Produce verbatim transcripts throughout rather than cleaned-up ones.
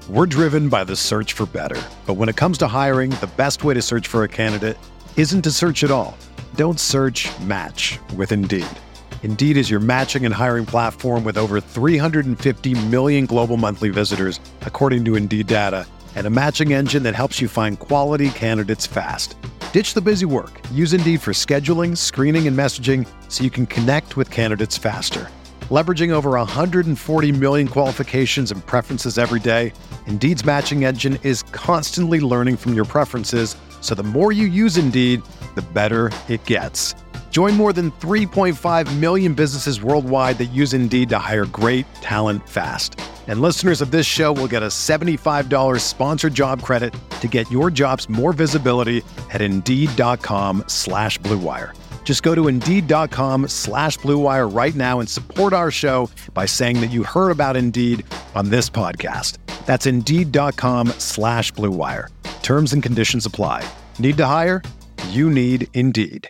We're driven by the search for better. But when it comes to hiring, the best way to search for a candidate isn't to search at all. Don't search, match with Indeed. Indeed is your matching and hiring platform with over three hundred fifty million global monthly visitors, according to Indeed data, and a matching engine that helps you find quality candidates fast. Ditch the busy work. Use Indeed for scheduling, screening, and messaging so you can connect with candidates faster. Leveraging over one hundred forty million qualifications and preferences every day, Indeed's matching engine is constantly learning from your preferences, so the more you use Indeed, the better it gets. Join more than three point five million businesses worldwide that use Indeed to hire great talent fast. And listeners of this show will get a seventy-five dollars sponsored job credit to get your jobs more visibility at Indeed.com slash Blue Wire. Just go to Indeed.com slash Blue Wire right now and support our show by saying that you heard about Indeed on this podcast. That's Indeed.com slash Blue Wire. Terms and conditions apply. Need to hire? You need Indeed.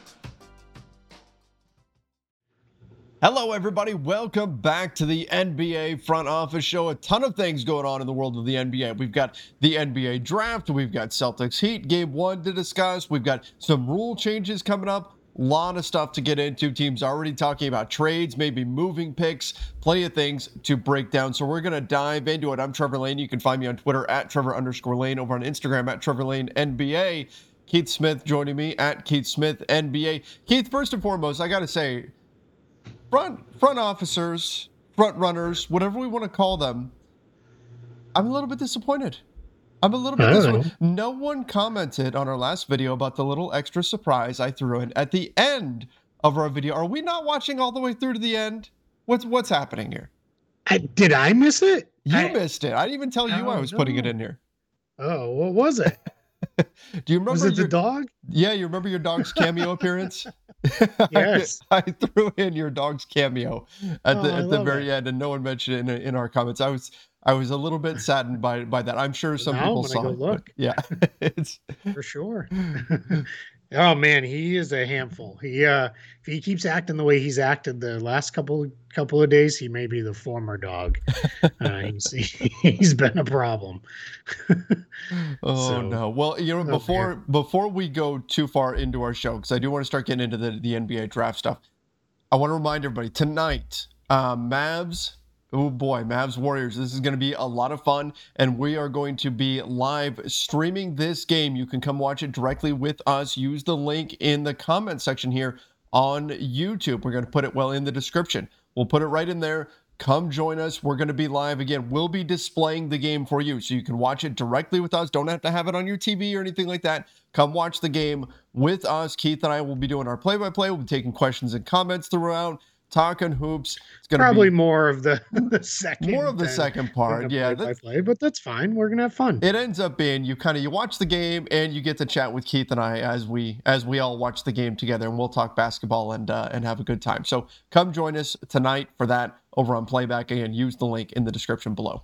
Hello, everybody. Welcome back to the N B A Front Office Show. A ton of things going on in the world of the N B A. We've got the N B A Draft. We've got Celtics Heat Game one to discuss. We've got some rule changes coming up. A lot of stuff to get into. Teams already talking about trades, maybe moving picks, plenty of things to break down. So we're going to dive into it. I'm Trevor Lane. You can find me on Twitter at Trevor underscore Lane, over on Instagram at Trevor Lane N B A. Keith Smith joining me at Keith Smith N B A. Keith, first and foremost, I got to say, front front officers, front runners, whatever we want to call them, I'm a little bit disappointed. I'm a little bit disappointed. No one commented on our last video about the little extra surprise I threw in at the end of our video. Are we not watching all the way through to the end? What's what's happening here? I, did I miss it? You I, missed it. I didn't even tell you oh, I was no. putting it in here. Oh, what was it? Do you remember was it your, the dog? Yeah, you remember your dog's cameo appearance? Yes. I, I threw in your dog's cameo at Oh, the I at the love very it. end, and no one mentioned it in, in our comments. I was I was a little bit saddened by by that. I'm sure some Now people I'm saw gonna it. go but look. Yeah, it's For sure. Oh man, he is a handful. He uh if he keeps acting the way he's acted the last couple couple of days, he may be the former dog. Uh, he's, he's been a problem. oh So, no. Well, you know, okay. before before we go too far into our show, because I do want to start getting into the, the N B A draft stuff, I want to remind everybody tonight, uh, Mavs. Oh boy, Mavs Warriors. This is going to be a lot of fun, and we are going to be live streaming this game. You can come watch it directly with us. Use the link in the comment section here on YouTube. We're going to put it well in the description. We'll put it right in there. Come join us. We're going to be live again. We'll be displaying the game for you, so you can watch it directly with us. Don't have to have it on your T V or anything like that. Come watch the game with us. Keith and I will be doing our play-by-play. We'll be taking questions and comments throughout. Talking hoops. It's gonna probably be more of the, the second more of the than- second part. than the Yeah, play by that's, play, but that's fine. We're gonna have fun. it ends up being you kind of you watch the game and you get to chat with Keith and I as we as we all watch the game together, and we'll talk basketball and uh, and have a good time. So come join us tonight for that over on Playback, and use the link in the description below.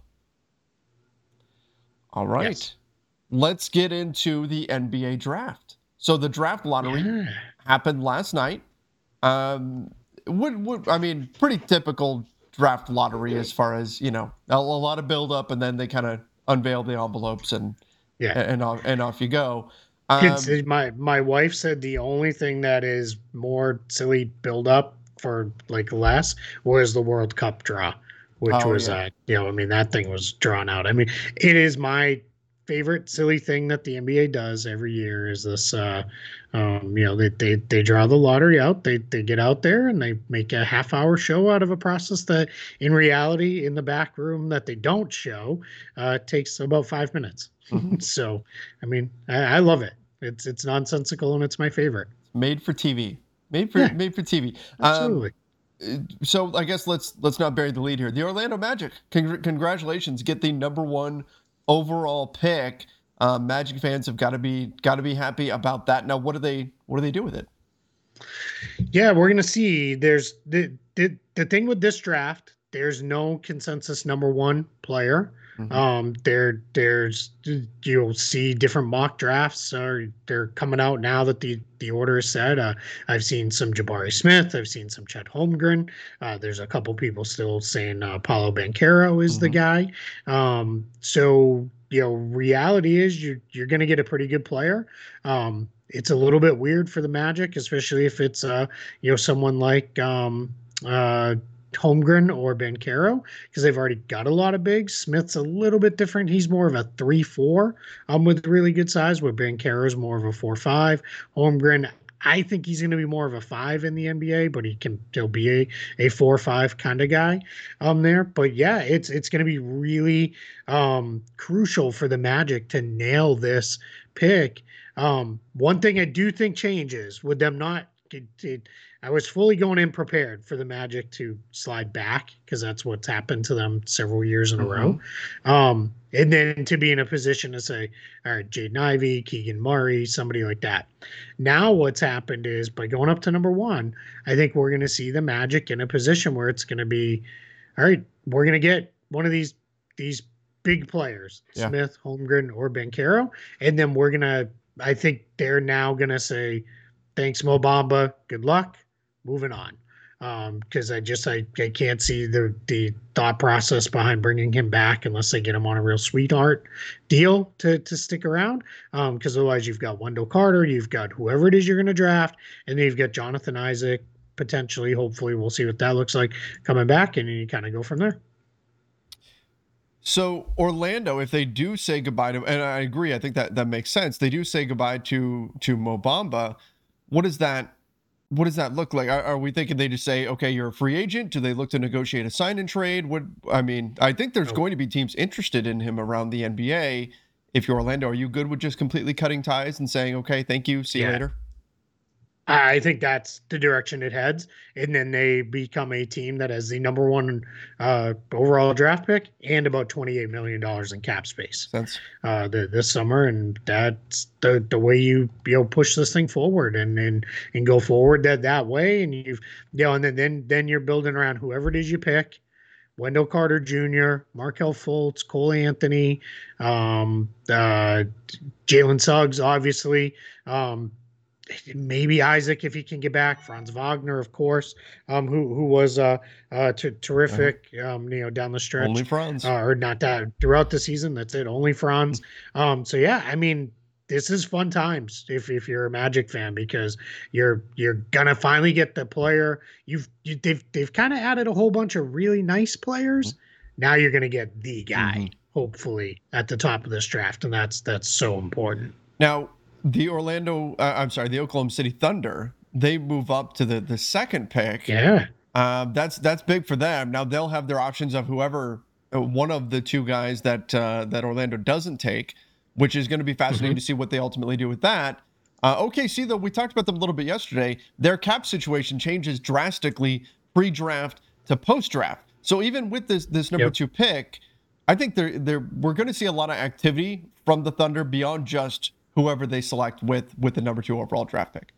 All right, Yes. let's get into the N B A draft. So the draft lottery Yeah. happened last night. Um, would would I mean pretty typical draft lottery as far as, you know, a, a lot of build up and then they kind of unveil the envelopes and Yeah. and off and off you go. Um, It's, my my wife said the only thing that is more silly build up for like less was the World Cup draw, which Oh, was yeah. uh you know I mean that thing was drawn out. I mean it is my favorite silly thing that the N B A does every year is this uh um you know they they, they draw the lottery out, they they get out there and they make a half hour show out of a process that in reality in the back room that they don't show uh takes about five minutes. Mhm. So I mean I, I love it. It's it's nonsensical and it's my favorite. made for T V. Made for Yeah. made for T V. Absolutely. Um, so I guess let's let's not bury the lead here. The Orlando Magic, congr- congratulations, get the number one overall pick. Uh, Magic fans have got to be got to be happy about that. Now, what do they what do they do with it? Yeah, we're gonna see. There's the the the thing with this draft. There's no consensus number one player. Mm-hmm. Um, there, there's you'll see different mock drafts are they're coming out now that the the order is set. Uh, I've seen some Jabari Smith. I've seen some Chet Holmgren. Uh, there's a couple people still saying uh, Paulo Banchero is mm-hmm. the guy. Um, so you know, reality is you you're going to get a pretty good player. Um, it's a little bit weird for the Magic, especially if it's uh you know someone like um uh. Holmgren or Banchero, because they've already got a lot of bigs. Smith's a little bit different. He's more of a three four um, with really good size, where Banchero's more of a four five. Holmgren, I think he's going to be more of a five in the N B A, but he can still be a, a four five kind of guy um, there. But yeah, it's it's going to be really um, crucial for the Magic to nail this pick. Um, one thing I do think changes with them not it, it, I was fully going in prepared for the Magic to slide back, because that's what's happened to them several years in mm-hmm. a row. Um, and then to be in a position to say, all right, Jaden Ivey, Keegan Murray, somebody like that. Now what's happened is, by going up to number one, I think we're going to see the Magic in a position where it's going to be, all right, we're going to get one of these these big players, yeah. Smith, Holmgren, or Banchero, and then we're going to, I think they're now going to say, thanks, Mo Bamba, good luck. Moving on, because um, I just I, I can't see the the thought process behind bringing him back unless they get him on a real sweetheart deal to to stick around. Because um, otherwise, you've got Wendell Carter, you've got whoever it is you're going to draft, and then you've got Jonathan Isaac potentially. Hopefully, we'll see what that looks like coming back, and you kind of go from there. So Orlando, if they do say goodbye to, and I agree, I think that that makes sense. They do say goodbye to to Mo Bamba. What is that? What does that look like? Are, are we thinking they just say, okay, you're a free agent? Do they look to negotiate a sign and trade? What I mean, I think there's oh. going to be teams interested in him around the N B A. If you're Orlando, are you good with just completely cutting ties and saying, okay, thank you, see yeah. you later? I think that's the direction it heads. And then they become a team that has the number one uh, overall draft pick and about twenty-eight million dollars in cap space uh, the, this summer. And that's the, the way you, you know, push this thing forward and, and, and go forward that, that way. And you've, you know, and then, then, then you're building around whoever it is you pick. Wendell Carter Junior, Markelle Fultz, Cole Anthony, um, uh, Jalen Suggs, obviously, um, maybe Isaac if he can get back. Franz Wagner, of course, um, who who was uh, uh, t- terrific, uh-huh. um, you know, down the stretch. Only Franz, uh, or not that throughout the season. That's it. Only Franz. um, so yeah, I mean, this is fun times if if you're a Magic fan, because you're you're gonna finally get the player. You've you, they've they've kind of added a whole bunch of really nice players. Mm-hmm. Now you're gonna get the guy, mm-hmm. hopefully, at the top of this draft, and that's that's so important. Now. The Orlando, uh, I'm sorry, the Oklahoma City Thunder, they move up to the, the second pick. Yeah. Um, that's that's big for them. Now they'll have their options of whoever, uh, one of the two guys that uh, that Orlando doesn't take, which is going to be fascinating mm-hmm. to see what they ultimately do with that. Uh, O K C, though, we talked about them a little bit yesterday. Their cap situation changes drastically pre-draft to post-draft. So even with this this number yep. two pick, I think they're, they're, we're going to see a lot of activity from the Thunder beyond just whoever they select with with the number two overall draft pick.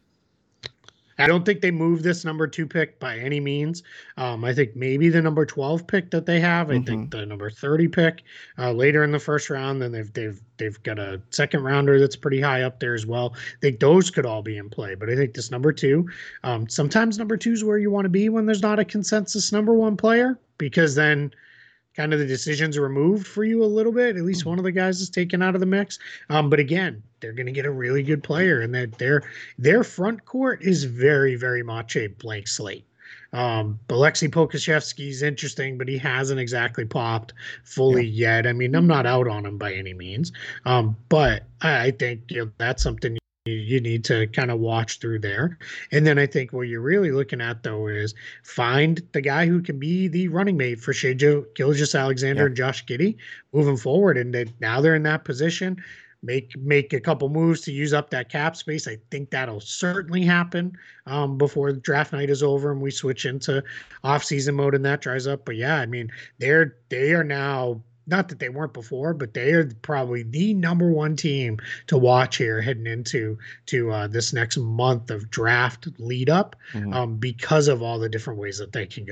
I don't think they move this number two pick by any means. Um, I think maybe the number twelve pick that they have. I mm-hmm. think the number thirty pick uh, later in the first round. Then they've they've they've got a second rounder that's pretty high up there as well. I think those could all be in play. But I think this number two, um, sometimes number two is where you want to be when there's not a consensus number one player, because then kind of the decisions are removed for you a little bit. At least one of the guys is taken out of the mix. Um, but again, they're going to get a really good player, and that their their front court is very, very much a blank slate. Um, Alexei Pokusevski is interesting, but he hasn't exactly popped fully yeah. yet. I mean, I'm not out on him by any means, um, but I, I think you know, that's something you need to kind of watch through there. And then I think what you're really looking at, though, is find the guy who can be the running mate for Shai Gilgeous-Alexander yeah. and Josh Giddey moving forward. And they, now they're in that position. Make make a couple moves to use up that cap space. I think that'll certainly happen um, before the draft night is over and we switch into off-season mode and that dries up. But yeah, I mean, they're they are now, not that they weren't before, but they are probably the number one team to watch here heading into to uh, this next month of draft lead up mm-hmm. um, because of all the different ways that they can go.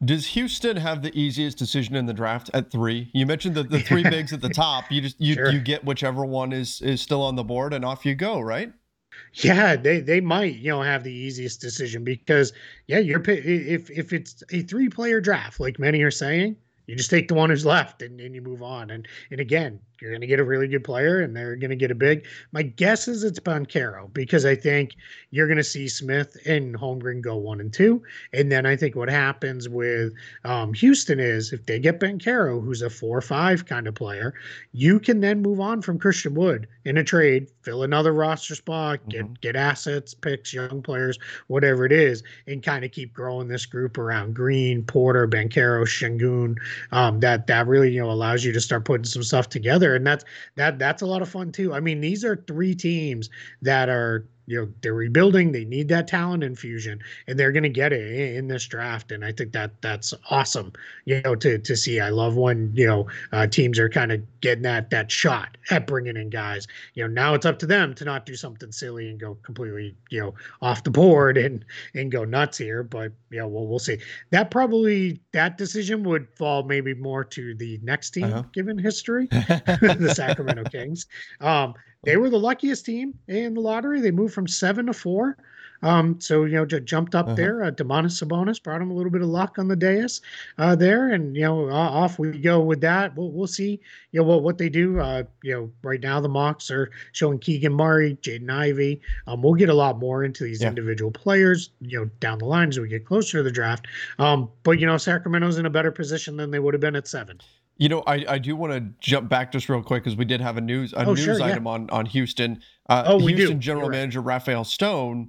Does Houston have the easiest decision in the draft at three? You mentioned the, the three bigs at the top. You just you Sure. you get whichever one is is still on the board, and off you go, right? Yeah, they they might, you know, have the easiest decision because yeah, you're pi- if if it's a three player draft, like many are saying, you just take the one who's left and, and you move on. And and again, you're going to get a really good player and they're going to get a big. My guess is it's Banchero because I think you're going to see Smith and Holmgren go one and two. And then I think what happens with um, Houston is if they get Banchero, who's a four or five kind of player, you can then move on from Christian Wood in a trade, fill another roster spot, get mm-hmm. get assets, picks, young players, whatever it is, and kind of keep growing this group around Green, Porter, Banchero, Şengün. Um, that that really you know allows you to start putting some stuff together, and that's that that's a lot of fun too. I mean, these are three teams that are you know they're rebuilding. They need that talent infusion, and they're going to get it in this draft. And I think that that's awesome. You know, to to see. I love when you know uh, teams are kind of getting that that shot at bringing in guys. You know, now it's up to them to not do something silly and go completely you know off the board and and go nuts here. But you know, well, we'll see. That probably that decision would fall maybe more to the next team uh-huh. given history, the Sacramento Kings. Um, They were the luckiest team in the lottery. They moved from seven to four. Um, so, you know, just jumped up uh-huh. there. Uh, Domantas Sabonis brought him a little bit of luck on the dais uh, there. And, you know, uh, off we go with that. We'll, we'll see, you know, what, what they do. Uh, you know, right now the mocks are showing Keegan Murray, Jaden Ivey. Um, we'll get a lot more into these yeah. individual players, you know, down the line as we get closer to the draft. Um, but, you know, Sacramento's in a better position than they would have been at seven. You know, I, I do want to jump back just real quick because we did have a news a oh, news sure, item yeah. on on Houston. Uh, oh, we Houston do. General You're Manager right. Raphael Stone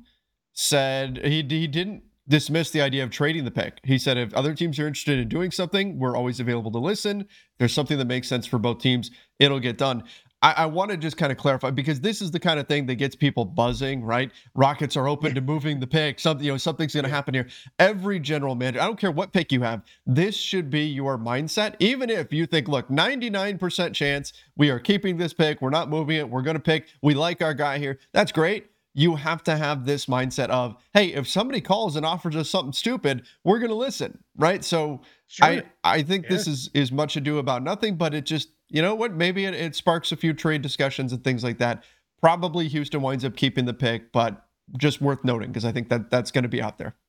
said he he didn't dismiss the idea of trading the pick. He said if other teams are interested in doing something, we're always available to listen. If there's something that makes sense for both teams, it'll get done. I, I want to just kind of clarify because this is the kind of thing that gets people buzzing, right? Rockets are open to moving the pick. Something, you know, something's going to happen here. Every general manager, I don't care what pick you have, this should be your mindset. Even if you think, look, ninety-nine percent chance we are keeping this pick, we're not moving it, we're going to pick, we like our guy here. That's great. You have to have this mindset of, hey, if somebody calls and offers us something stupid, we're going to listen, right? So sure. I, I think yeah. this is, is much ado about nothing, but it just, you know what, maybe it, it sparks a few trade discussions and things like that. Probably Houston winds up keeping the pick, but just worth noting because I think that that's going to be out there.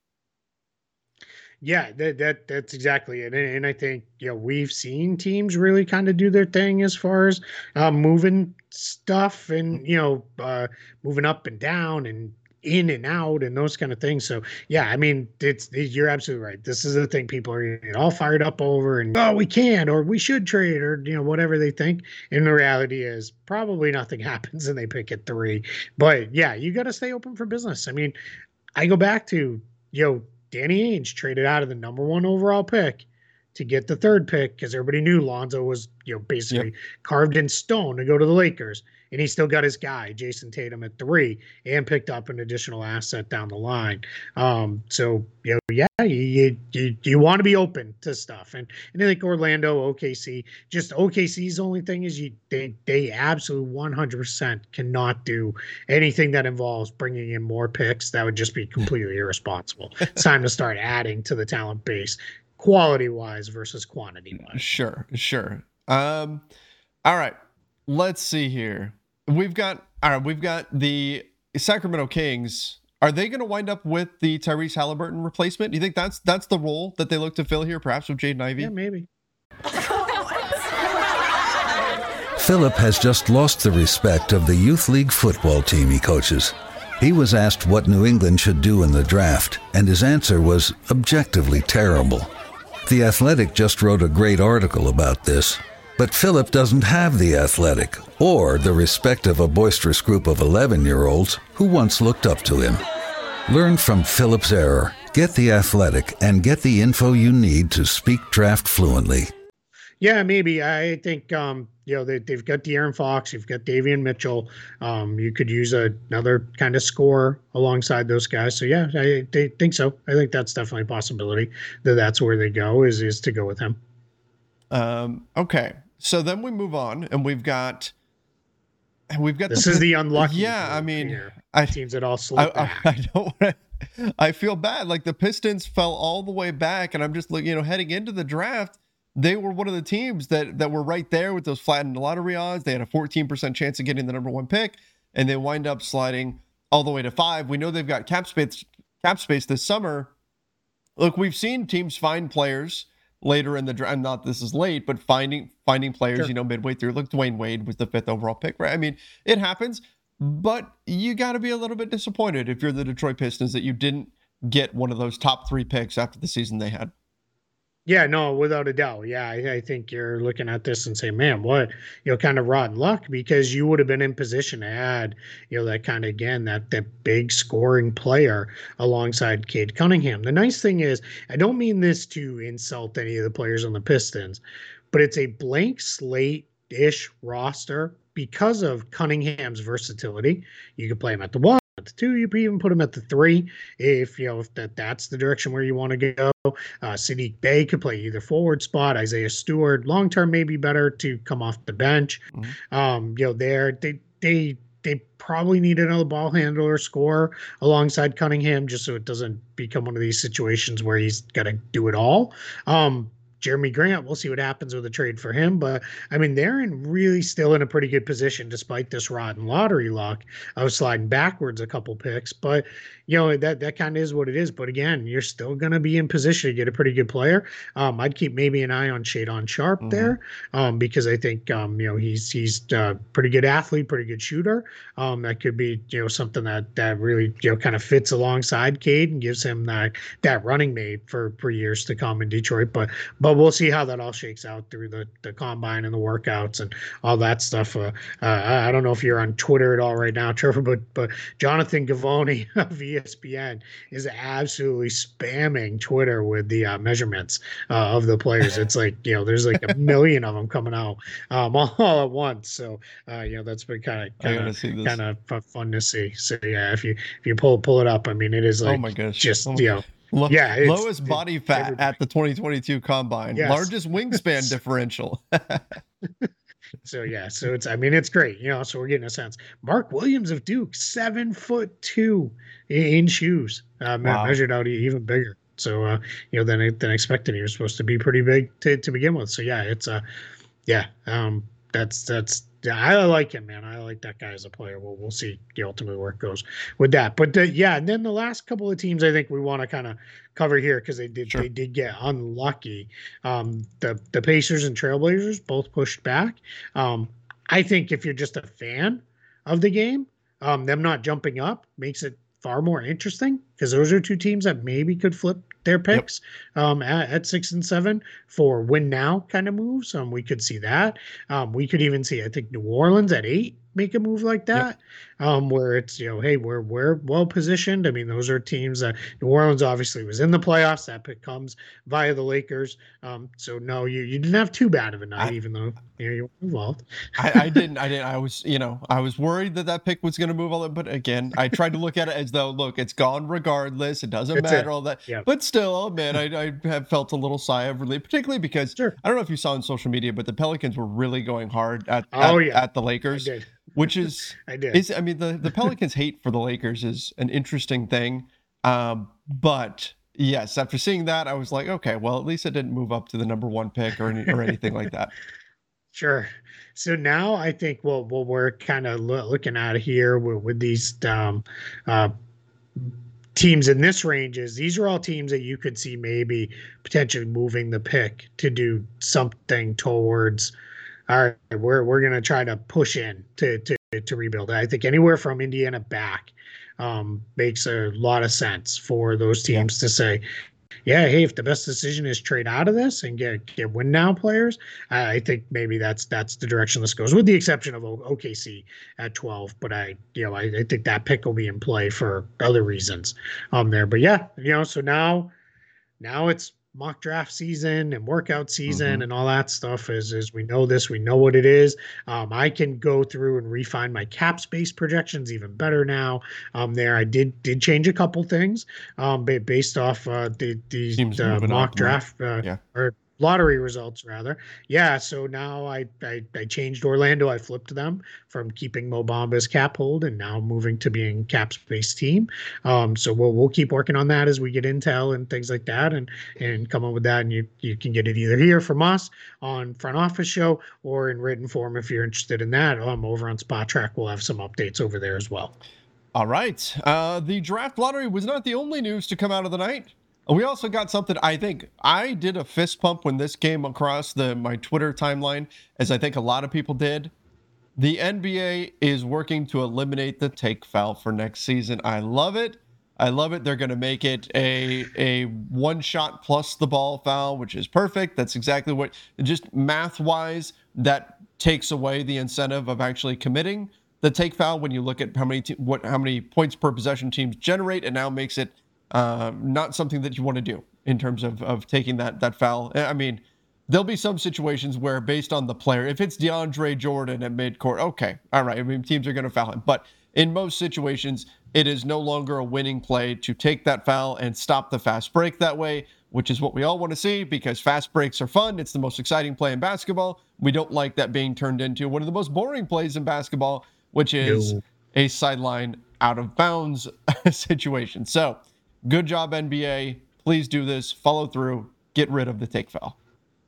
Yeah, that, that that's exactly it. And, and I think, you know, we've seen teams really kind of do their thing as far as uh, moving stuff and, you know, uh, moving up and down and in and out and those kind of things. So, yeah, I mean, it's, it, you're absolutely right. This is the thing people are all fired up over and, oh, we can, or we should trade, or, you know, whatever they think. And the reality is probably nothing happens and they pick at three. But, yeah, you got to stay open for business. I mean, I go back to, you know, Danny Ainge traded out of the number one overall pick to get the third pick because everybody knew Lonzo was, you know, basically yep. carved in stone to go to the Lakers. And he still got his guy, Jason Tatum, at three and picked up an additional asset down the line. Um, so, you know, yeah, you you, you want to be open to stuff. And, and I think Orlando, O K C, just O K C's only thing is you they, they absolutely one hundred percent cannot do anything that involves bringing in more picks. That would just be completely irresponsible. It's time to start adding to the talent base quality-wise versus quantity-wise. Sure, sure. Um, all right. Let's see here. We've got all right. We've got the Sacramento Kings. Are they going to wind up with the Tyrese Halliburton replacement? Do you think that's that's the role that they look to fill here, perhaps with Jaden Ivey? Yeah, maybe. Philip has just lost the respect of the youth league football team he coaches. He was asked what New England should do in the draft, and his answer was objectively terrible. The Athletic just wrote a great article about this. But Philip doesn't have the Athletic or the respect of a boisterous group of eleven-year-olds who once looked up to him. Learn from Philip's error, get the Athletic, and get the info you need to speak draft fluently. Yeah, maybe. I think, um, you know, they, they've got De'Aaron Fox, you've got Davion Mitchell. Um, you could use a, another kind of scorer alongside those guys. So, yeah, I, I think so. I think that's definitely a possibility that that's where they go is, is to go with him. Um, okay. So then we move on, and we've got, we've got. This the, is the unlucky. Yeah, I mean, here. I teams that all slip I, back. I, I don't. I feel bad. Like the Pistons fell all the way back, and I'm just like, you know, heading into the draft, they were one of the teams that that were right there with those flattened lottery odds. They had a fourteen percent chance of getting the number one pick, and they wind up sliding all the way to five. We know they've got cap space cap space this summer. Look, we've seen teams find players later in the draft. Not this is late, but finding finding players, sure. you know, midway through. Look, Dwayne Wade was the fifth overall pick, right? I mean, it happens. But you got to be a little bit disappointed if you're the Detroit Pistons that you didn't get one of those top three picks after the season they had. Yeah, no, without a doubt. Yeah, I, I think you're looking at this and saying, man, what, you know, kind of rotten luck, because you would have been in position to add, you know, that kind of, again, that, that big scoring player alongside Cade Cunningham. The nice thing is, I don't mean this to insult any of the players on the Pistons, but it's a blank slate-ish roster because of Cunningham's versatility. You could play him at the one, at the two, you could even put him at the three if, you know, if that, that's the direction where you want to go. Uh, Sadiq Bey could play either forward spot. Isaiah Stewart, long term, may be better to come off the bench. Mm-hmm. Um, you know, there they they they probably need another ball handler scorer alongside Cunningham, just so it doesn't become one of these situations where he's got to do it all. Um, Jeremy Grant, we'll see what happens with the trade for him. But, I mean, they're in really still in a pretty good position despite this rotten lottery luck. I was sliding backwards a couple picks. But, you know, that that kind of is what it is. But, again, you're still going to be in position to get a pretty good player. Um, I'd keep maybe an eye on Shadon Sharp mm-hmm. there um, because I think, um, you know, he's he's a pretty good athlete, pretty good shooter. Um, that could be, you know, something that, that really, you know, kind of fits alongside Cade and gives him that, that running mate for, for years to come in Detroit. But, but we'll see how that all shakes out through the, the combine and the workouts and all that stuff. Uh, uh, I don't know if you're on Twitter at all right now, Trevor, but but Jonathan Givony of E S P N is absolutely spamming Twitter with the uh, measurements uh, of the players. It's like, you know, there's like a million of them coming out um, all, all at once. So, uh, you know, that's been kind of kind of kind of fun to see. So yeah, if you if you pull pull it up, I mean, it is like, oh my gosh, just oh you know. Low, yeah, lowest body fat everybody. At the twenty twenty-two combine, yes. Largest wingspan differential. So yeah, so it's I mean it's great, you know. So we're getting a sense. Mark Williams of Duke, seven foot two in, in shoes, uh, wow. measured out even bigger. So uh, you know than than expected. He was supposed to be pretty big to, to begin with. So yeah, it's uh yeah um that's that's. Yeah, I like him, man. I like that guy as a player. We'll we'll see ultimately where it goes with that. But uh, yeah, and then the last couple of teams I think we want to kind of cover here because they did sure. they did get unlucky. Um, the the Pacers and Trailblazers both pushed back. Um, I think if you're just a fan of the game, um, them not jumping up makes it far more interesting because those are two teams that maybe could flip their picks yep. um, at, at six and seven for win now kind of moves. Um, we could see that. Um, we could even see, I think, New Orleans at eight make a move like that, yep. um, where it's, you know, hey, we're we're well positioned. I mean, those are teams that New Orleans obviously was in the playoffs. That pick comes via the Lakers. Um, so no, you you didn't have too bad of a night, I, even though you know you were involved. I, I didn't. I didn't. I was, you know, I was worried that that pick was going to move all that. But again, I tried to look at it as though, look, it's gone regardless. It doesn't it's matter it. all that. Yep. But still, man, I, I have felt a little sigh of relief, particularly because sure. I don't know if you saw on social media, but the Pelicans were really going hard at oh, at, yeah. at the Lakers. I did. Which is, I did. Is, I mean, the, the Pelicans' hate for the Lakers is an interesting thing. Um, but yes, after seeing that, I was like, okay, well, at least it didn't move up to the number one pick or any, or anything like that. Sure. So now I think well, what we're kind of lo- looking at here with, with these um, uh, teams in this range is these are all teams that you could see maybe potentially moving the pick to do something towards. All right, we're we're gonna try to push in to to to rebuild. I think anywhere from Indiana back um, makes a lot of sense for those teams yeah. to say, yeah, hey, if the best decision is trade out of this and get get win now players, I think maybe that's that's the direction this goes. With the exception of O K C at twelve, but I you know I, I think that pick will be in play for other reasons um there. But yeah, you know, so now now it's mock draft season and workout season mm-hmm. and all that stuff is, is we know this, we know what it is. Um, I can go through and refine my cap space projections even better now. Um, there, I did, did change a couple things um, based off uh, the, the, the mock draft uh, yeah. or lottery results rather. Yeah, so now I, I I changed Orlando. I flipped them from keeping Mo Bamba's cap hold and now moving to being cap space team. Um, so we'll we'll keep working on that as we get intel and things like that, and and come up with that. And you you can get it either here from us on Front Office Show or in written form if you're interested in that. Um, over on Spot Track, we'll have some updates over there as well. All right. Uh, the draft lottery was not the only news to come out of the night. We also got something. I think I did a fist pump when this came across the my Twitter timeline, as I think a lot of people did. The N B A is working to eliminate the take foul for next season. I love it. I love it. They're going to make it a a one shot plus the ball foul, which is perfect. That's exactly what, just math wise, that takes away the incentive of actually committing the take foul when you look at how many te- what how many points per possession teams generate, and now makes it Uh, not something that you want to do in terms of, of taking that that foul. I mean, there'll be some situations where based on the player, if it's DeAndre Jordan at midcourt, okay, all right, I mean, teams are going to foul him. But in most situations, it is no longer a winning play to take that foul and stop the fast break that way, which is what we all want to see because fast breaks are fun. It's the most exciting play in basketball. We don't like that being turned into one of the most boring plays in basketball, which is no. a sideline out of bounds situation. So, good job, N B A. Please do this. Follow through. Get rid of the take foul.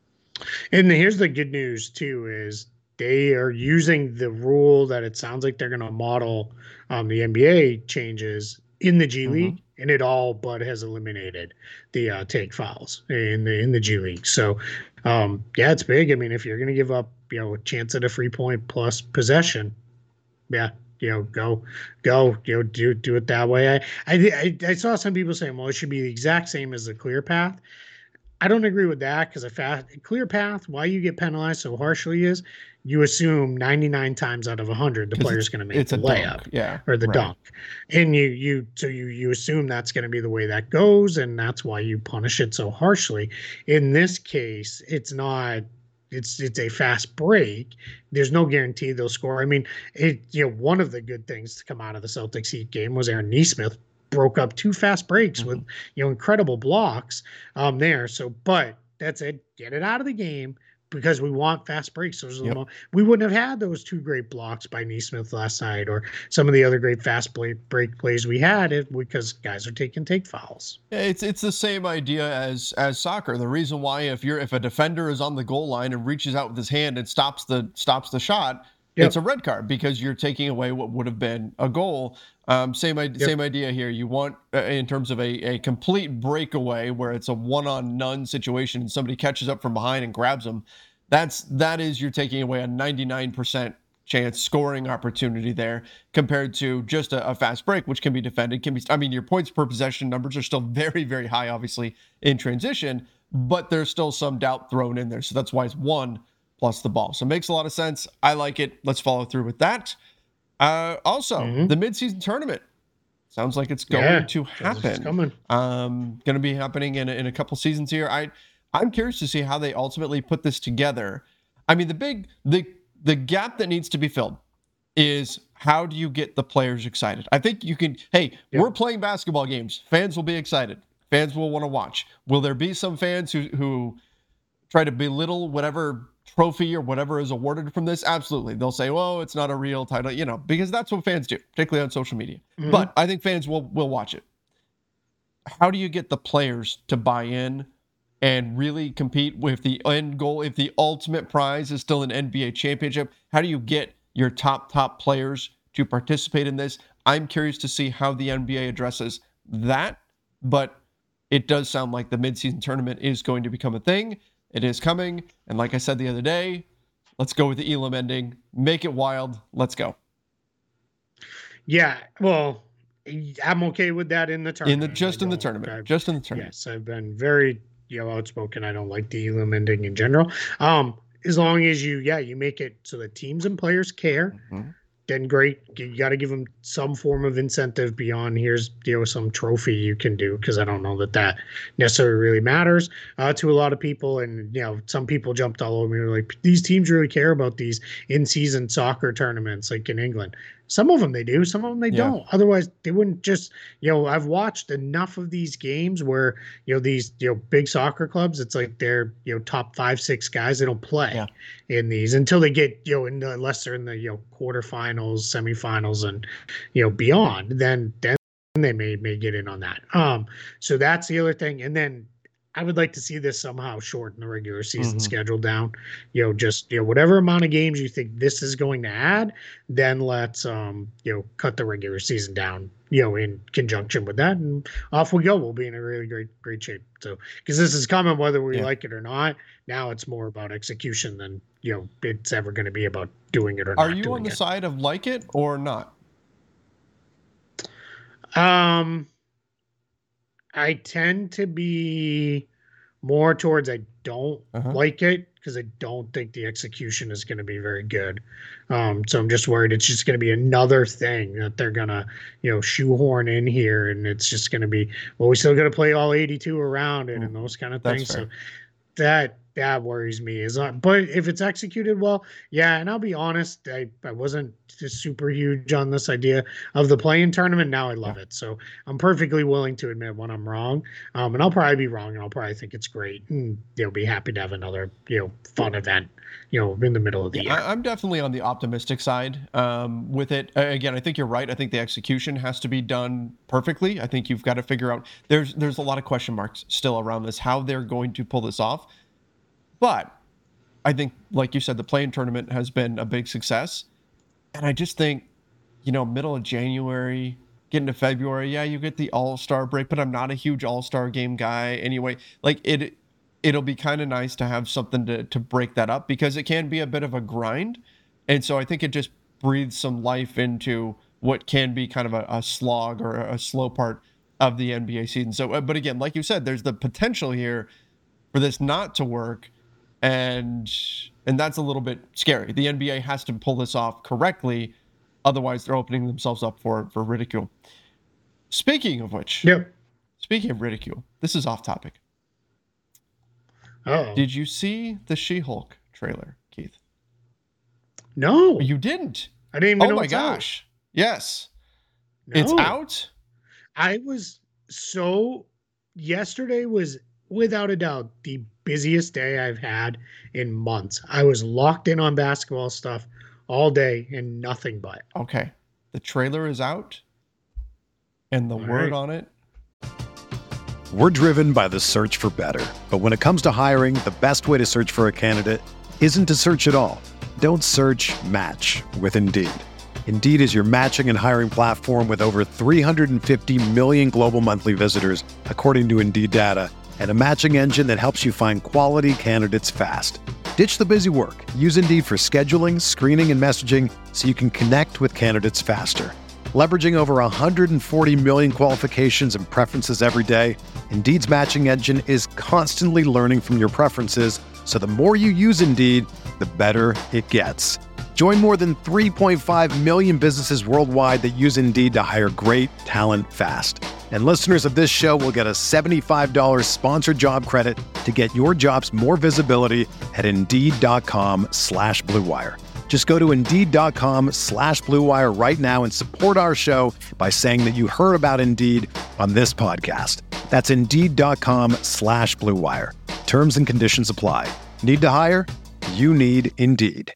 And here's the good news, too, is they are using the rule that it sounds like they're going to model um, the N B A changes in the G mm-hmm. League, and it all but has eliminated the uh, take fouls in the in the G League. So, um, yeah, it's big. I mean, if you're going to give up, you know, a chance at a free point plus possession, yeah, you know, go, go, you know, do do it that way. I, I, I saw some people saying, well, it should be the exact same as the clear path. I don't agree with that because a fast clear path, why you get penalized so harshly is you assume ninety-nine times out of one hundred the player's going to make the layup, dunk. yeah, or the right. dunk, and you you so you you assume that's going to be the way that goes, and that's why you punish it so harshly. In this case, it's not. It's it's a fast break. There's no guarantee they'll score. I mean, it you know one of the good things to come out of the Celtics Heat game was Aaron Nesmith broke up two fast breaks mm-hmm. with you know incredible blocks um there. So, but that's it. Get it out of the game because we want fast breaks. Those are yep. the mo- we wouldn't have had those two great blocks by Nesmith last night, or some of the other great fast break plays we had, it because guys are taking take fouls. Yeah, it's it's the same idea as as soccer. The reason why if you're if a defender is on the goal line and reaches out with his hand and stops the stops the shot, yep. it's a red card because you're taking away what would have been a goal. Um, same yep. same idea here. You want uh, in terms of a, a complete breakaway where it's a one on none situation and somebody catches up from behind and grabs them. That's that is you're taking away a ninety-nine percent chance scoring opportunity there compared to just a, a fast break, which can be defended. Can be I mean your points per possession numbers are still very very high, obviously in transition, but there's still some doubt thrown in there. So that's why it's one plus the ball. So it makes a lot of sense. I like it. Let's follow through with that. Uh, also, mm-hmm. the midseason tournament sounds like it's going yeah, to happen. It's coming. Um, going to be happening in a, in a couple seasons here. I I'm curious to see how they ultimately put this together. I mean, the big the the gap that needs to be filled is how do you get the players excited? I think you can. Hey, yep. we're playing basketball games. Fans will be excited. Fans will want to watch. Will there be some fans who who try to belittle whatever trophy or whatever is awarded from this? Absolutely. They'll say, well, it's not a real title, you know, because that's what fans do, particularly on social media. Mm-hmm. But I think fans will will watch it. How do you get the players to buy in and really compete with the end goal? If the ultimate prize is still an N B A championship, how do you get your top, top players to participate in this? I'm curious to see how the N B A addresses that, but it does sound like the midseason tournament is going to become a thing. It is coming. And like I said the other day, let's go with the Elam ending. Make it wild. Let's go. Yeah, well, I'm okay with that in the tournament. In the just in the tournament. I've, just in the tournament. Yes, I've been very you know outspoken. I don't like the Elam ending in general. Um, as long as you, yeah, you make it so that teams and players care, mm-hmm. then great. You got to give them some form of incentive beyond here's you know some trophy you can do, because I don't know that that necessarily really matters uh, to a lot of people. And you know some people jumped all over me like these teams really care about these in-season soccer tournaments like in England. Some of them they do, some of them they Yeah. don't. Otherwise, they wouldn't just, you know, I've watched enough of these games where, you know, these, you know, big soccer clubs, it's like they're, you know, top five, six guys, they don't play Yeah. in these until they get, you know, in the, unless they're in the, you know, quarterfinals, semifinals, and, you know, beyond, then, then they may, may get in on that. Um, so that's the other thing. And then I would like to see this somehow shorten the regular season Mhm. schedule down, you know, just, you know, whatever amount of games you think this is going to add, then let's, um, you know, cut the regular season down, you know, in conjunction with that. And off we go. We'll be in a really great, great shape. So, because this is coming whether we Yeah. like it or not. Now it's more about execution than, you know, it's ever going to be about doing it or Are not you doing on the it. side of like it or not? Um, I tend to be more towards I don't Uh-huh. like it because I don't think the execution is going to be very good. Um, so I'm just worried it's just going to be another thing that they're going to, you know, shoehorn in here, and it's just going to be, well, we still got to play all eighty-two around it and those kind of That's things. fair. So that that worries me. Is not, but if it's executed well, yeah. And I'll be honest, I, I wasn't just super huge on this idea of the play-in tournament. Now I love Yeah. it. So I'm perfectly willing to admit when I'm wrong. Um, and I'll probably be wrong, and I'll probably think it's great, and you'll be happy to have another, you know, fun event, you know, in the middle of the Yeah, year. I, I'm definitely on the optimistic side um, with it. Uh, Again, I think you're right. I think the execution has to be done perfectly. I think you've got to figure out there's there's a lot of question marks still around this, how they're going to pull this off. But I think, like you said, the play-in tournament has been a big success, and I just think, you know, middle of January, getting to February, yeah, you get the All-Star break, but I'm not a huge All-Star game guy anyway. Like it. It'll be kind of nice to have something to, to break that up because it can be a bit of a grind. And so I think it just breathes some life into what can be kind of a, a slog or a slow part of the N B A season. So, uh, but again, like you said, there's the potential here for this not to work. And, and that's a little bit scary. The N B A has to pull this off correctly. Otherwise they're opening themselves up for, for ridicule. Speaking of which, Yep. speaking of ridicule, this is off topic. Oh Did you see the She-Hulk trailer, Keith? no, You didn't. I didn't even Oh know my it's out. gosh. Yes. No. It's out? I was so yesterday was without a doubt the busiest day I've had in months. I was locked in on basketball stuff all day and nothing but. Okay. The trailer is out. And the All word right. on it. We're driven by the search for better. But when it comes to hiring, the best way to search for a candidate isn't to search at all. Don't search, match with Indeed. Indeed is your matching and hiring platform with over three hundred fifty million global monthly visitors, according to Indeed data, and a matching engine that helps you find quality candidates fast. Ditch the busy work. Use Indeed for scheduling, screening, and messaging so you can connect with candidates faster. Leveraging over one hundred forty million qualifications and preferences every day, Indeed's matching engine is constantly learning from your preferences, so the more you use Indeed, the better it gets. Join more than three point five million businesses worldwide that use Indeed to hire great talent fast. And listeners of this show will get a seventy-five dollars sponsored job credit to get your jobs more visibility at Indeed.com slash Blue Wire. Just go to Indeed.com slash Blue Wire right now and support our show by saying that you heard about Indeed on this podcast. That's Indeed.com slash Blue Wire. Terms and conditions apply. Need to hire? You need Indeed.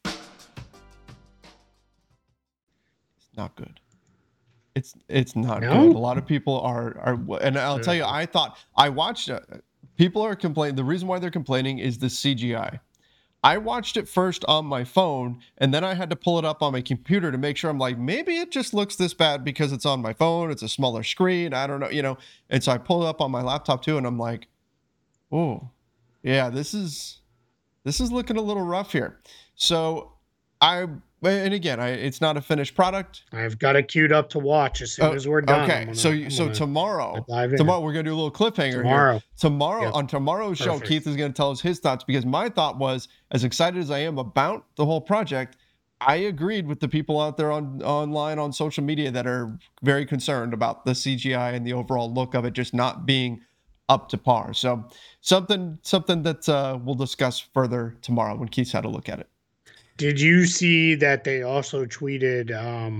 It's not good. It's it's not No? good. A lot of people are are, and I'll tell you, I thought I watched. Uh, people are complaining. The reason why they're complaining is the C G I. I watched it first on my phone, and then I had to pull it up on my computer to make sure. I'm like, maybe it just looks this bad because it's on my phone. It's a smaller screen. I don't know, you know. And so I pulled it up on my laptop too, and I'm like, oh, yeah, this is this is looking a little rough here. So I, and again, I, it's not a finished product. I've got it queued up to watch as soon Oh, as we're done. Okay, I'm gonna- so I'm so gonna tomorrow, dive in. tomorrow we're gonna do a little cliffhanger Tomorrow. here. Tomorrow Yep. on tomorrow's show, Perfect. Keith is gonna tell us his thoughts because my thought was, as excited as I am about the whole project, I agreed with the people out there on online on social media that are very concerned about the C G I and the overall look of it just not being up to par. So something something that uh, we'll discuss further tomorrow when Keith's had a look at it. Did you see that they also tweeted, um,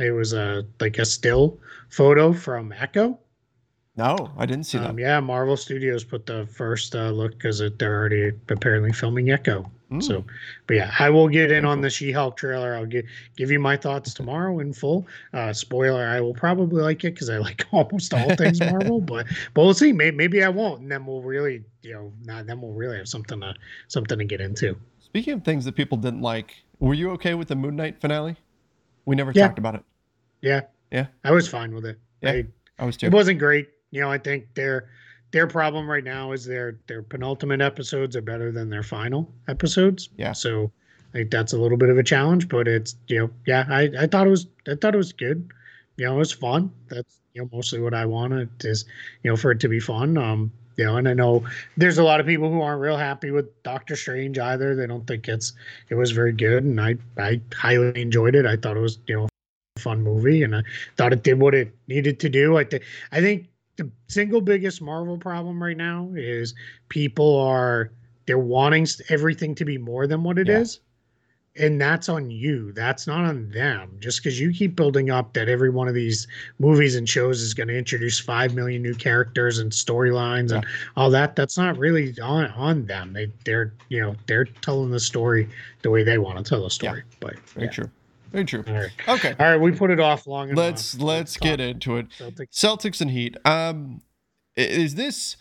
It was a like a still photo from Echo. No, I didn't see Um, that. yeah, Marvel Studios put the first uh, look because they're already apparently filming Echo. Mm. So, but yeah, I will get in Very on cool. the She-Hulk trailer. I'll give give you my thoughts tomorrow in full. Uh, spoiler: I will probably like it because I like almost all things Marvel. But but we'll see. Maybe, maybe I won't, and then we'll really, you know, not then we'll really have something to something to get into. Speaking of things that people didn't like, were you okay with the Moon Knight finale? We never Yeah. talked about it. Yeah, Yeah, I was fine with it. yeah, I, I was too. It wasn't great. You know, I think their their problem right now is their their penultimate episodes are better than their final episodes. Yeah. So I think that's a little bit of a challenge, but it's, you know, yeah, I, I thought it was I thought it was good. You know, it was fun. That's, you know, mostly what I wanted is, you know, for it to be fun. Um, you know, and I know there's a lot of people who aren't real happy with Doctor Strange either. They don't think it's it was very good, and I I highly enjoyed it. I thought it was, you know, a fun movie, and I thought it did what it needed to do. I think I think the single biggest Marvel problem right now is people are they're wanting everything to be more than what it Yeah. is, and that's on you. That's not on them. Just because you keep building up that every one of these movies and shows is going to introduce five million new characters and storylines and all that, that's not really on on them. They they're you know they're telling the story the way they want to tell the story. Yeah. But Very yeah. true. Very true. All right. Okay. All right, we put it off long enough. Let's let's get into it. Celtics. Celtics and Heat. Um, i- is this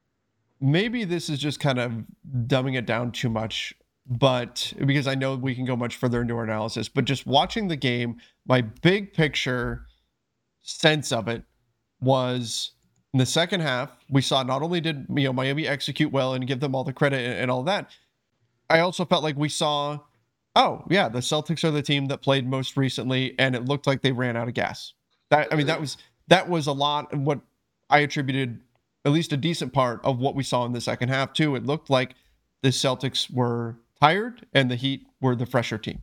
maybe this is just kind of dumbing it down too much, but because I know we can go much further into our analysis, but just watching the game, my big picture sense of it was in the second half, we saw not only did you know Miami execute well and give them all the credit and, and all that, I also felt like we saw, oh yeah, the Celtics are the team that played most recently, and it looked like they ran out of gas. That I mean, that was that was a lot of what I attributed, at least a decent part of what we saw in the second half too. It looked like the Celtics were tired and the Heat were the fresher team.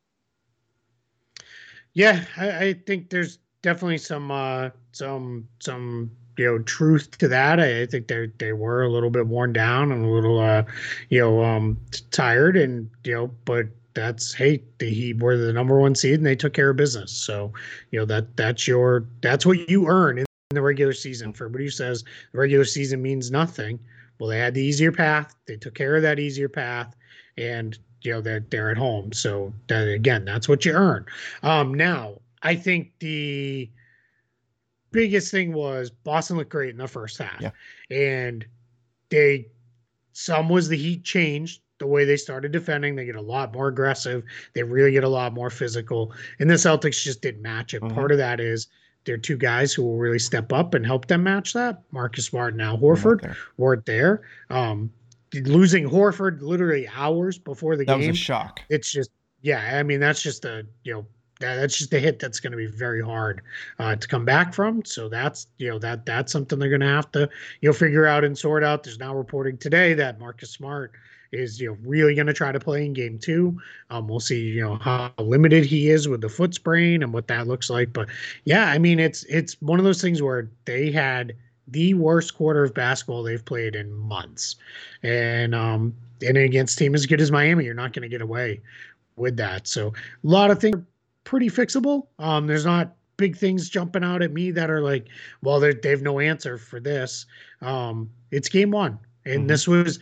Yeah, I, I think there's definitely some uh, some some you know truth to that. I, I think they they were a little bit worn down and a little uh, you know um, tired, and you know, but that's hey, the Heat were the number one seed and they took care of business. So you know that that's your that's what you earn in the regular season. For everybody who says the regular season means nothing, well, they had the easier path. They took care of that easier path, and you know they're they're at home. So that, again, that's what you earn. Um, now, I think the biggest thing was Boston looked great in the first half, Yeah. and they some was the Heat changed the way they started defending. They get a lot more aggressive. They really get a lot more physical, and the Celtics just didn't match it. Mhm. Part of that is there are two guys who will really step up and help them match that. Marcus Smart and Al Horford there. weren't there. Um, losing Horford literally hours before the That game. was a shock. It's just, yeah, I mean, that's just a, you know, that, that's just a hit that's going to be very hard uh, to come back from. So that's, you know, that that's something they're going to have to, you know, figure out and sort out. There's now reporting today that Marcus Smart is, you know, really going to try to play in game two. Um, we'll see, you know, how limited he is with the foot sprain and what that looks like. But yeah, I mean, it's, it's one of those things where they had the worst quarter of basketball they've played in months. And, um, and against a team as good as Miami, you're not going to get away with that. So a lot of things are pretty fixable. Um, there's not big things jumping out at me that are like, well, they have no answer for this. Um, it's game one. And Mhm. this was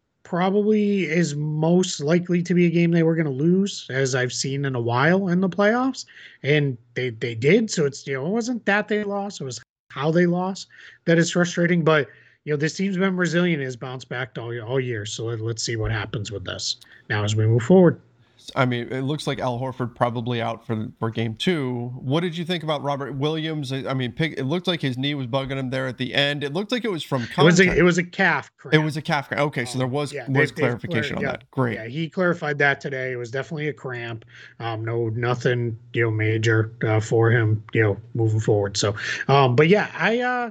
probably is most likely to be a game they were going to lose, as I've seen in a while in the playoffs. And they, they did. So it's, you know, it wasn't that they lost. It was how they lost that is frustrating. But, you know, this team's been resilient, has bounced back all, all year. So let, let's see what happens with this now as we move forward. I mean, it looks like Al Horford probably out for for game two. What did you think about Robert Williams? I mean, pick, it looked like his knee was bugging him there at the end. It looked like it was from It was contact. a, it was a calf cramp. It was a calf cramp. Okay, so there was Yeah, was they've- they've clarification clar- on yeah, that. Great. Yeah, he clarified that today. It was definitely a cramp. Um, no, nothing, you know, major uh, for him, you know, moving forward. So, um, but yeah, I, uh,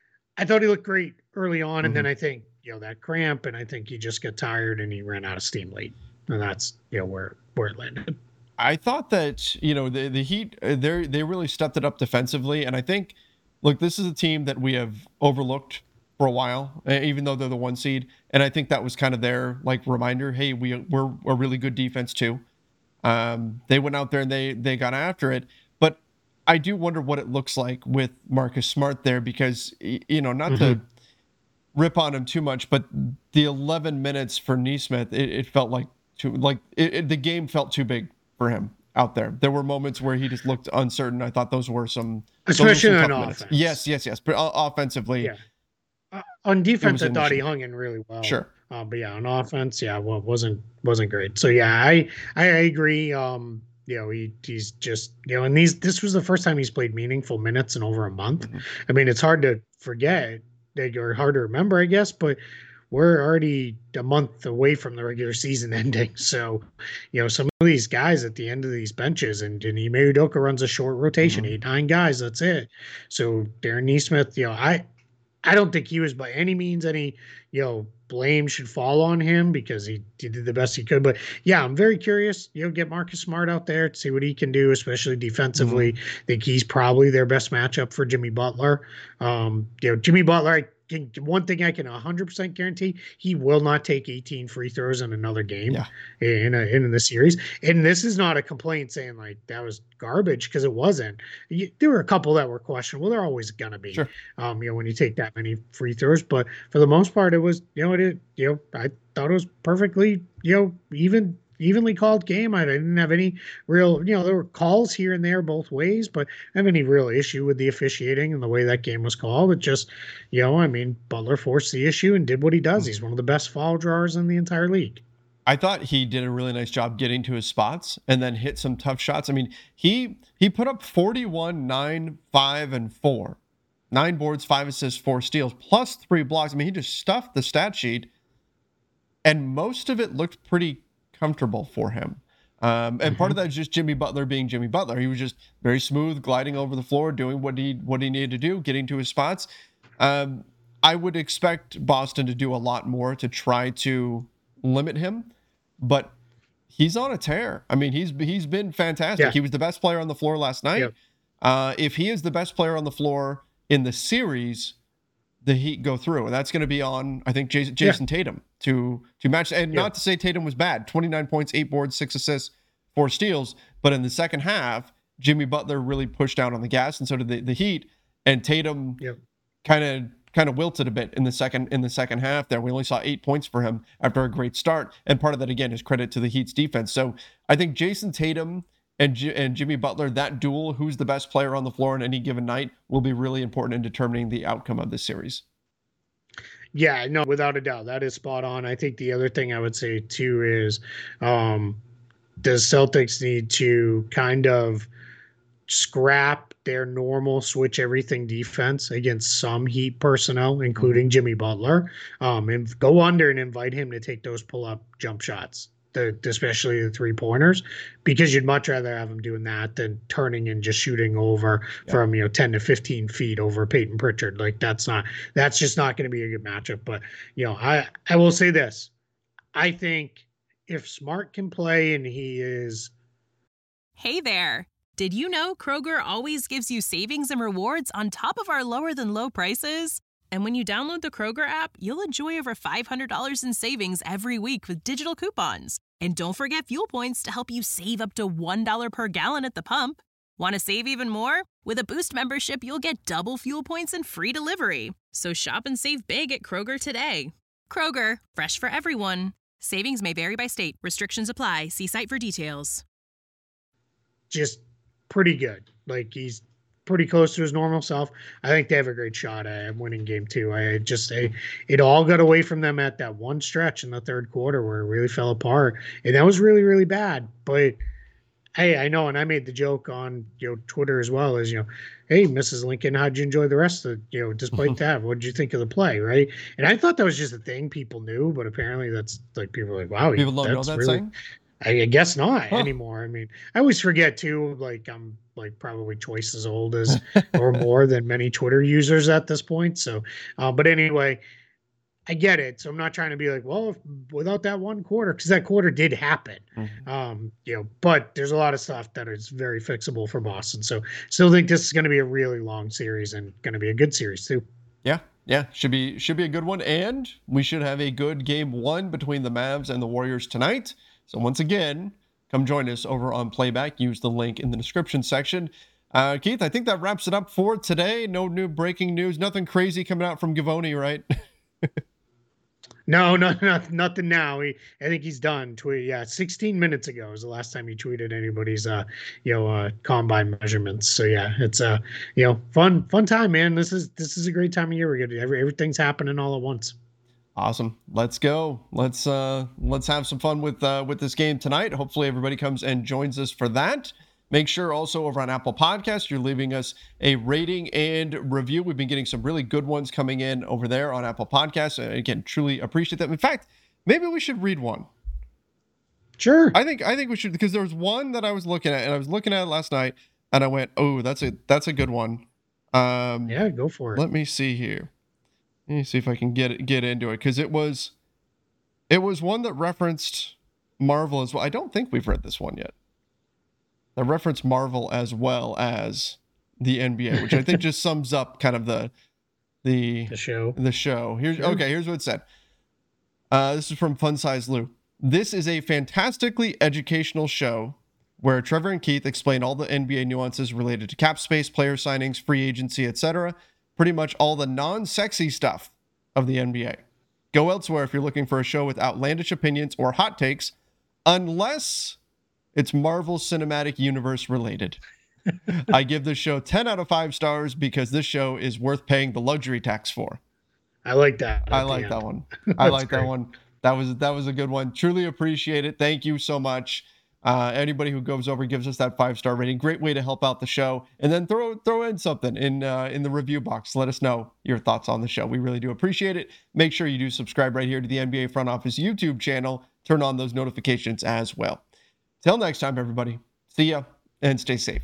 I thought he looked great early on, and then I think, you know, that cramp, and I think he just got tired and he ran out of steam late, and that's, you know, where where it landed. I thought that, you know, the the Heat, they they really stepped it up defensively, and I think, look, this is a team that we have overlooked for a while, uh, even though they're the one seed, and I think that was kind of their like reminder. Hey, we we're a really good defense too. Um, they went out there and they they got after it, but I do wonder what it looks like with Marcus Smart there, because, you know, not Mm-hmm. to rip on him too much, but the eleven minutes for Neesmith, it, it felt like too, like it, it, the game felt too big for him out there. There were moments where he just looked uncertain. I thought those were some, especially those were some on tough offense. minutes. Yes, yes, yes. But uh, offensively, Yeah. Uh, on defense, was I thought he issue. hung in really well. Sure. Uh, but yeah, on offense, yeah, well, wasn't wasn't great. So yeah, I I, I agree. Um, you know, he he's just you know, and these this was the first time he's played meaningful minutes in over a month. Mhm. I mean, it's hard to forget, or hard to remember, I guess, but we're already a month away from the regular season ending. So, you know, some of these guys at the end of these benches, and, and Ime Udoka runs a short rotation, Mhm. eight, nine guys, that's it. So Darren Neesmith, you know, I I don't think he was by any means any, you know, blame should fall on him, because he, he did the best he could. But yeah, I'm very curious, you know, get Marcus Smart out there to see what he can do, especially defensively. Mm-hmm. I think he's probably their best matchup for Jimmy Butler. Um, you know, Jimmy Butler, I can, one thing I can one hundred percent guarantee, he will not take eighteen free throws in another game Yeah. in, a, in the series. And this is not a complaint saying like that was garbage, because it wasn't. You, there were a couple that were questionable. They're always going to be, Sure. um, you know, when you take that many free throws. But for the most part, it was, you know, it, you know, I thought it was perfectly, you know, even evenly called game. I didn't have any real, you know, there were calls here and there both ways, but I have any real issue with the officiating and the way that game was called. It just, you know, I mean, Butler forced the issue and did what he does. He's one of the best foul drawers in the entire league. I thought he did a really nice job getting to his spots and then hit some tough shots. I mean, he he put up forty-one, nine, five, and four. Nine boards, five assists, four steals, plus three blocks. I mean, he just stuffed the stat sheet, and most of it looked pretty comfortable for him. Um, and mm-hmm. part of that is just Jimmy Butler being Jimmy Butler. He was just very smooth, gliding over the floor, doing what he what he needed to do, getting to his spots. Um, I would expect Boston to do a lot more to try to limit him, but he's on a tear. I mean, he's he's been fantastic. Yeah. He was the best player on the floor last night. Yep. Uh, if he is the best player on the floor in the series, the Heat go through, and that's going to be on, I think, Jason, Jason yeah. Tatum to to match. And yeah. not to say Tatum was bad, twenty-nine points, eight boards, six assists, four steals. But in the second half, Jimmy Butler really pushed down on the gas, and so did the, the Heat. And Tatum kind of kind of wilted a bit in the second in the second half. There, we only saw eight points for him after a great start, and part of that again is credit to the Heat's defense. So I think Jason Tatum and J- and Jimmy Butler, that duel, who's the best player on the floor on any given night, will be really important in determining the outcome of this series. Yeah, no, without a doubt, that is spot on. I think the other thing I would say too is, um, does Celtics need to kind of scrap their normal switch everything defense against some Heat personnel, including mm-hmm. Jimmy Butler, um, and go under and invite him to take those pull-up jump shots, the, especially the three-pointers, because you'd much rather have him doing that than turning and just shooting over yeah. from, you know, ten to fifteen feet over Peyton Pritchard. Like that's not, that's just not going to be a good matchup. But, you know, I, I will say this. I think if Smart can play and he is. Hey there. Did you know Kroger always gives you savings and rewards on top of our lower than low prices? And when you download the Kroger app, you'll enjoy over five hundred dollars in savings every week with digital coupons. And don't forget fuel points to help you save up to one dollar per gallon at the pump. Want to save even more? With a Boost membership, you'll get double fuel points and free delivery. So shop and save big at Kroger today. Kroger, fresh for everyone. Savings may vary by state. Restrictions apply. See site for details. Just pretty good. Like he's pretty close to his normal self. I think they have a great shot at winning game two. I just I, it all got away from them at that one stretch in the third quarter where it really fell apart, and that was really really bad. But hey, I know, and I made the joke on you know Twitter as well as you know, hey Missus Lincoln, how'd you enjoy the rest of you know despite that? What did you think of the play? Right? And I thought that was just a thing people knew, but apparently that's like people are like, wow, people don't know that's that really. Saying? I guess not huh. anymore. I mean, I always forget too, like I'm like probably twice as old as or more than many Twitter users at this point. So, uh, but anyway, I get it. So I'm not trying to be like, well, if, without that one quarter, because that quarter did happen. Mm-hmm. Um, you know, but there's a lot of stuff that is very fixable for Boston. So still think this is going to be a really long series and going to be a good series too. Yeah. Yeah, should be should be a good one. And we should have a good game one between the Mavs and the Warriors tonight. So once again, come join us over on Playback. Use the link in the description section. Uh, Keith, I think that wraps it up for today. No new breaking news. Nothing crazy coming out from Givony, right? No, no, no, nothing now. He, I think he's done. Tweet, yeah, sixteen minutes ago was the last time he tweeted anybody's, uh, you know, uh, combine measurements. So yeah, it's uh, you know, fun, fun time, man. This is this is a great time of year. We get every, everything's happening all at once. Awesome. Let's go. Let's uh, let's have some fun with uh, with this game tonight. Hopefully, everybody comes and joins us for that. Make sure also over on Apple Podcasts, you're leaving us a rating and review. We've been getting some really good ones coming in over there on Apple Podcasts. And again, truly appreciate that. In fact, maybe we should read one. Sure. I think I think we should, because there was one that I was looking at, and I was looking at it last night, and I went, "Oh, that's a that's a good one." Um, yeah, go for it. Let me see here. Let me see if I can get get into it, because it was it was one that referenced Marvel as well. I don't think we've read this one yet. That reference Marvel as well as the N B A, which I think just sums up kind of the the the show. The show. Here's Sure. Okay, here's what it said. Uh, this is from Fun Size Lou. This is a fantastically educational show where Trevor and Keith explain all the N B A nuances related to cap space, player signings, free agency, et cetera. Pretty much all the non-sexy stuff of the N B A. Go elsewhere if you're looking for a show with outlandish opinions or hot takes, unless it's Marvel Cinematic Universe related. I give this show ten out of five stars because this show is worth paying the luxury tax for. I like that. I like that one. I like that one. That was that was a good one. Truly appreciate it. Thank you so much. Uh, anybody who goes over and gives us that five-star rating, great way to help out the show. And then throw throw in something in uh, in the review box. Let us know your thoughts on the show. We really do appreciate it. Make sure you do subscribe right here to the N B A Front Office YouTube channel. Turn on those notifications as well. Till next time, everybody. See ya and stay safe.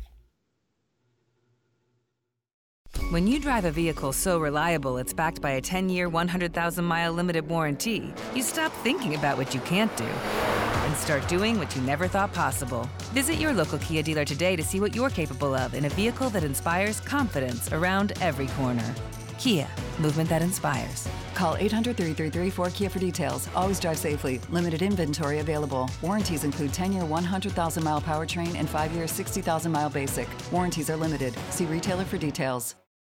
When you drive a vehicle so reliable it's backed by a ten-year, one hundred thousand mile limited warranty, you stop thinking about what you can't do and start doing what you never thought possible. Visit your local Kia dealer today to see what you're capable of in a vehicle that inspires confidence around every corner. Kia, movement that inspires. Call eight hundred, three three three, four Kia for details. Always drive safely. Limited inventory available. Warranties include ten-year, one hundred thousand mile powertrain and five-year, sixty thousand mile basic. Warranties are limited. See retailer for details.